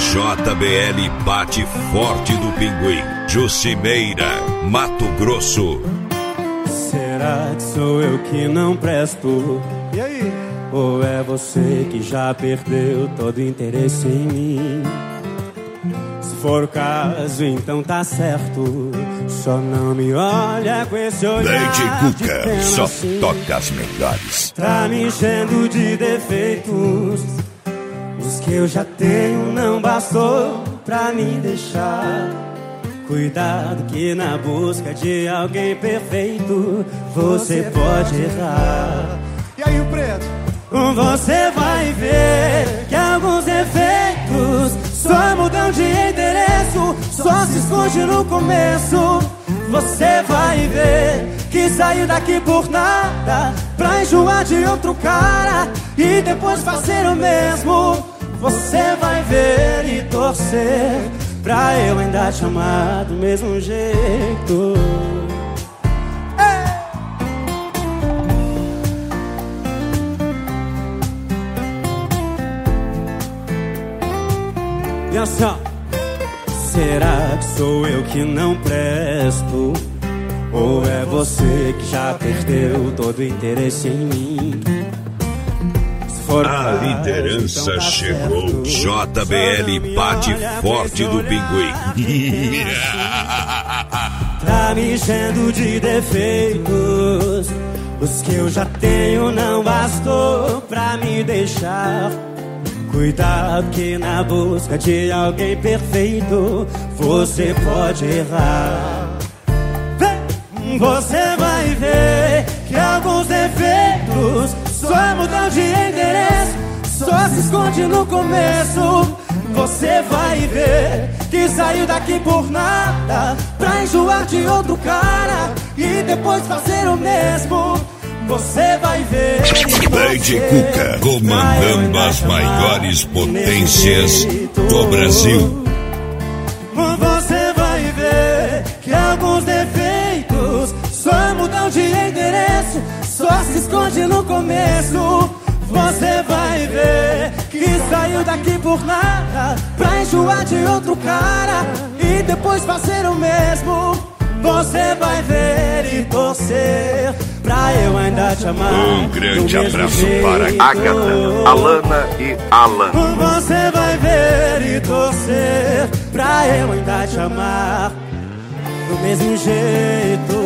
JBL bate forte do Pinguim. Jucimeira, Mato Grosso. Será que sou eu que não presto? E aí? Ou é você que já perdeu todo interesse em mim? Se for o caso, então tá certo. Só não me olha com esse olhar. Lady Cuca, só assim. toca as melhores. Tá me enchendo de defeitos. Os que eu já tenho não bastou pra me deixar. Cuidado que na busca de alguém perfeito você pode errar. E aí, o preto? Você vai ver que alguns defeitos só mudam de endereço, só se esconde no começo. Você vai ver que saiu daqui por nada pra enjoar de outro cara e depois fazer o mesmo. Você vai ver e torcer pra eu ainda te amar do mesmo jeito. E assim, ó. Será que sou eu que não presto? Ou é você que já perdeu todo o interesse em mim? Se for A liderança então tá chegou. certo. JBL bate forte do Pinguim. Tá me enchendo de defeitos. Os que eu já tenho não bastou pra me deixar. Cuidado que na busca de alguém perfeito você pode errar. Você vai ver que alguns defeitos só mudam de endereço, só se esconde no começo. Você vai ver que saiu daqui por nada pra enjoar de outro cara e depois fazer o mesmo. Você vai ver Lady Cuca, comandando as maiores potências do Brasil. Você vai ver que alguns defeitos só mudam de endereço, só se esconde no começo. Você vai ver que saiu daqui por nada pra enjoar de outro cara e depois fazer o mesmo. Você vai ver e torcer pra eu ainda te amar. Um grande abraço jeito. para Agatha, Alana e Alan. Você vai ver e torcer pra eu ainda te amar do mesmo jeito.